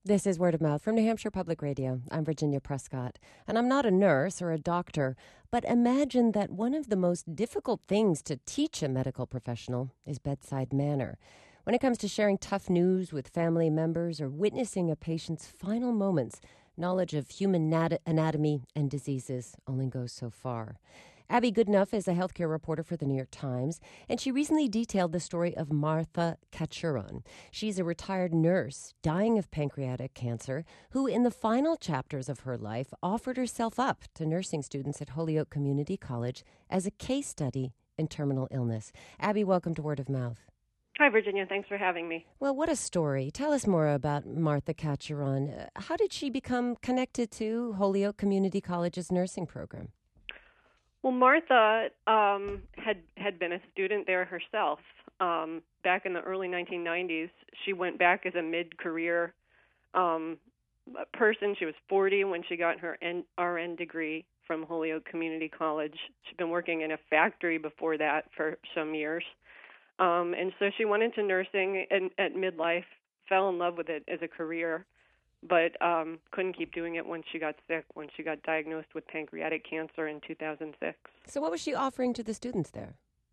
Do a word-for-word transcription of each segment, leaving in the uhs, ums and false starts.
This is Word of Mouth from New Hampshire Public Radio. I'm Virginia Prescott, and I'm not a nurse or a doctor, but imagine that one of the most difficult things to teach a medical professional is bedside manner. When it comes to sharing tough news with family members or witnessing a patient's final moments, knowledge of human nat- anatomy and diseases only goes so far. Abby Goodenough is a healthcare reporter for the New York Times, and she recently detailed the story of Martha Cachuron. She's a retired nurse dying of pancreatic cancer who, in the final chapters of her life, offered herself up to nursing students at Holyoke Community College as a case study in terminal illness. Abby, welcome to Word of Mouth. Hi, Virginia. Thanks for having me. Well, what a story. Tell us more about Martha Cachuron. Uh, How did she become connected to Holyoke Community College's nursing program? Well, Martha um, had had been a student there herself. Um, back in the early nineteen nineties, she went back as a mid-career um, person. She was forty when she got her N- R N degree from Holyoke Community College. She'd been working in a factory before that for some years. Um, and so she went into nursing and, at midlife, fell in love with it as a career, but um, couldn't keep doing it when she got sick, when she got diagnosed with pancreatic cancer in two thousand six. So what was she offering to the students there?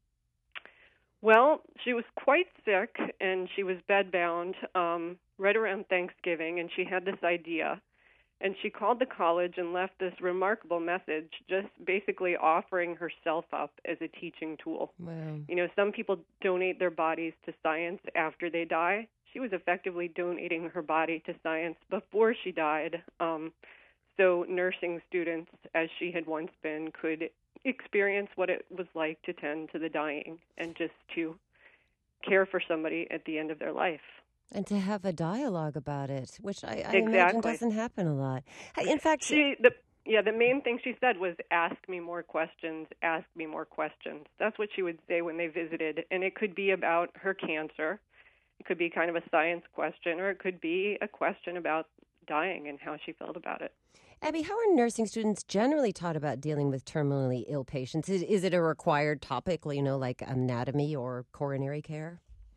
Well, she was quite sick, and she was bedbound um, right around Thanksgiving, and she had this idea. And she called the college and left this remarkable message, just basically offering herself up as a teaching tool. Wow. You know, some people donate their bodies to science after they die. She was effectively donating her body to science before she died. Um, so nursing students, as she had once been, could experience what it was like to tend to the dying and just to care for somebody at the end of their life. And to have a dialogue about it, which I, I Exactly. imagine doesn't happen a lot. In fact, she the yeah the main thing she said was, "Ask me more questions. Ask me more questions." That's what she would say when they visited, and it could be about her cancer. It could be kind of a science question, or it could be a question about dying and how she felt about it. Abby, how are nursing students generally taught about dealing with terminally ill patients? Is, is it a required topic, you know, like anatomy or coronary care?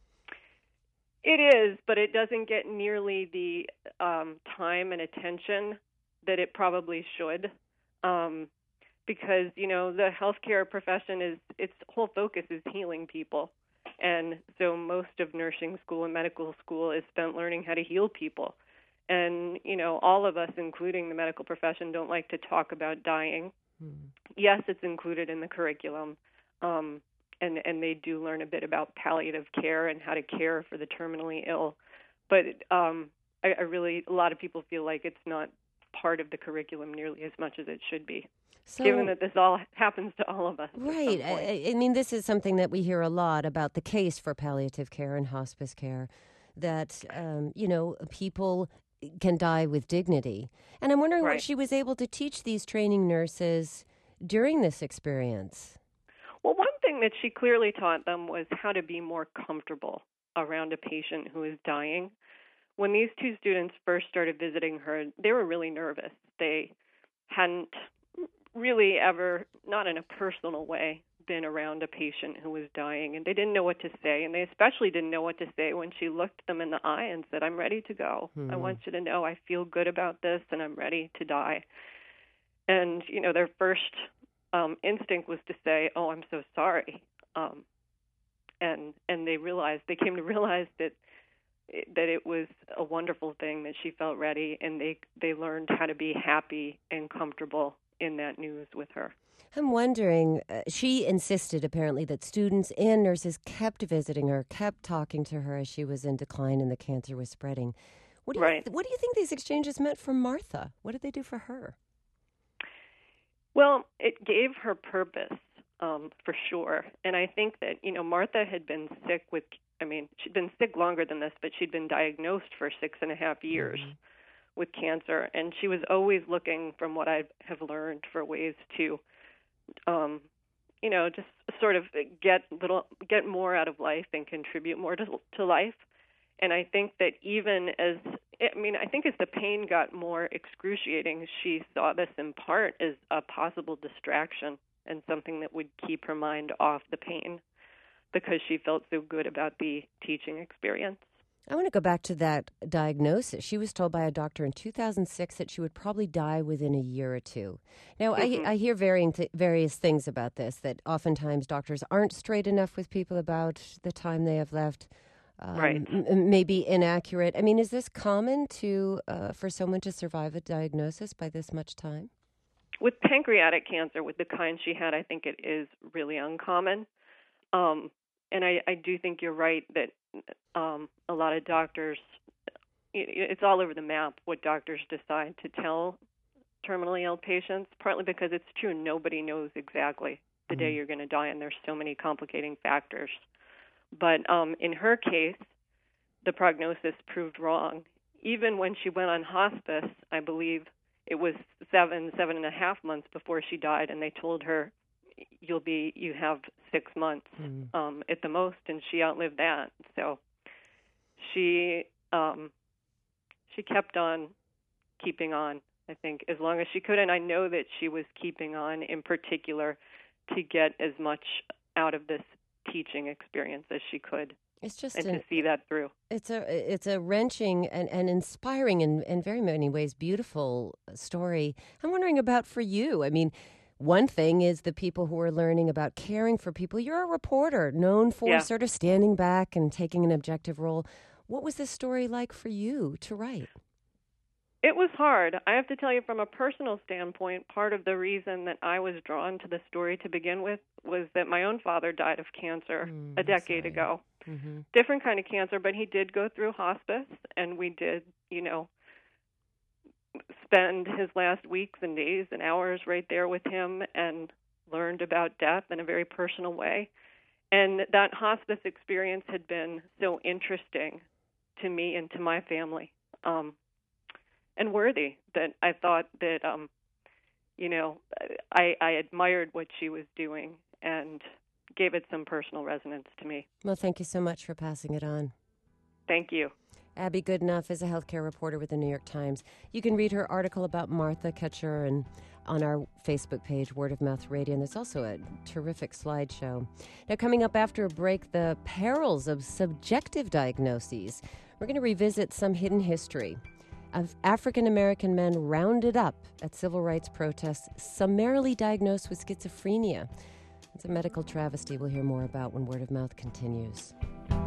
It is, but it doesn't get nearly the um, time and attention that it probably should, um, because you know the healthcare profession is its whole focus is healing people, and so most of nursing school and medical school is spent learning how to heal people, and you know all of us, including the medical profession, don't like to talk about dying. Hmm. Yes, it's included in the curriculum. Um, And, and they do learn a bit about palliative care and how to care for the terminally ill. But um, I, I really, a lot of people feel like it's not part of the curriculum nearly as much as it should be, so, given that this all happens to all of us. Right. I, I mean, this is something that we hear a lot about the case for palliative care and hospice care, that, um, you know, people can die with dignity. And I'm wondering Right. what she was able to teach these training nurses during this experience. Well, one thing that she clearly taught them was how to be more comfortable around a patient who is dying. When these two students first started visiting her, they were really nervous. They hadn't really ever, not in a personal way, been around a patient who was dying, and they didn't know what to say, and they especially didn't know what to say when she looked them in the eye and said, "I'm ready to go. Hmm. I want you to know I feel good about this, and I'm ready to die." And, you know, their first Um, instinct was to say, "Oh, I'm so sorry," um, and and they realized they came to realize that it, that it was a wonderful thing that she felt ready, and they they learned how to be happy and comfortable in that news with her. I'm wondering, uh, she insisted apparently that students and nurses kept visiting her, kept talking to her as she was in decline and the cancer was spreading. What do you right. th- what do you think these exchanges meant for Martha? What did they do for her? Well, it gave her purpose, um, for sure. And I think that, you know, Martha had been sick with, I mean, she'd been sick longer than this, but she'd been diagnosed for six and a half years mm-hmm. with cancer. And she was always looking, from what I have learned, for ways to, um, you know, just sort of get little, get more out of life and contribute more to, to life. And I think that even as, I mean, I think as the pain got more excruciating, she saw this in part as a possible distraction and something that would keep her mind off the pain because she felt so good about the teaching experience. I want to go back to that diagnosis. She was told by a doctor in two thousand six that she would probably die within a year or two. Now, mm-hmm. I, I hear varying th- various things about this, that oftentimes doctors aren't straight enough with people about the time they have left, um, right. m- maybe inaccurate. I mean, is this common to uh, for someone to survive a diagnosis by this much time? With pancreatic cancer, with the kind she had, I think it is really uncommon. Um, and I, I do think you're right that Um, a lot of doctors, it's all over the map what doctors decide to tell terminally ill patients, partly because it's true, nobody knows exactly the mm-hmm. day you're going to die, and there's so many complicating factors. But um, in her case, the prognosis proved wrong. Even when she went on hospice, I believe it was seven, seven and a half months before she died, and they told her, you'll be, you have six months mm. um, at the most, and she outlived that. So she um, she kept on keeping on, I think, as long as she could. And I know that she was keeping on in particular to get as much out of this teaching experience as she could. It's just and an, to see that through. It's a it's a wrenching and, and inspiring and in very many ways beautiful story. I'm wondering about for you. I mean, one thing is the people who are learning about caring for people. You're a reporter known for yeah. sort of standing back and taking an objective role. What was this story like for you to write? It was hard. I have to tell you, from a personal standpoint, part of the reason that I was drawn to the story to begin with was that my own father died of cancer mm, a decade sorry. ago. Mm-hmm. Different kind of cancer, but he did go through hospice, and we did, you know, spend his last weeks and days and hours right there with him and learned about death in a very personal way. And that hospice experience had been so interesting to me and to my family. Um, and worthy, that I thought that, um, you know, I, I admired what she was doing and gave it some personal resonance to me. Well, thank you so much for passing it on. Thank you. Abby Goodenough is a healthcare reporter with the New York Times. You can read her article about Martha Ketcher and on our Facebook page, Word of Mouth Radio, and there's also a terrific slideshow. Now, coming up after a break, the perils of subjective diagnoses. We're going to revisit some hidden history of African-American men rounded up at civil rights protests, summarily diagnosed with schizophrenia. It's a medical travesty we'll hear more about when Word of Mouth continues.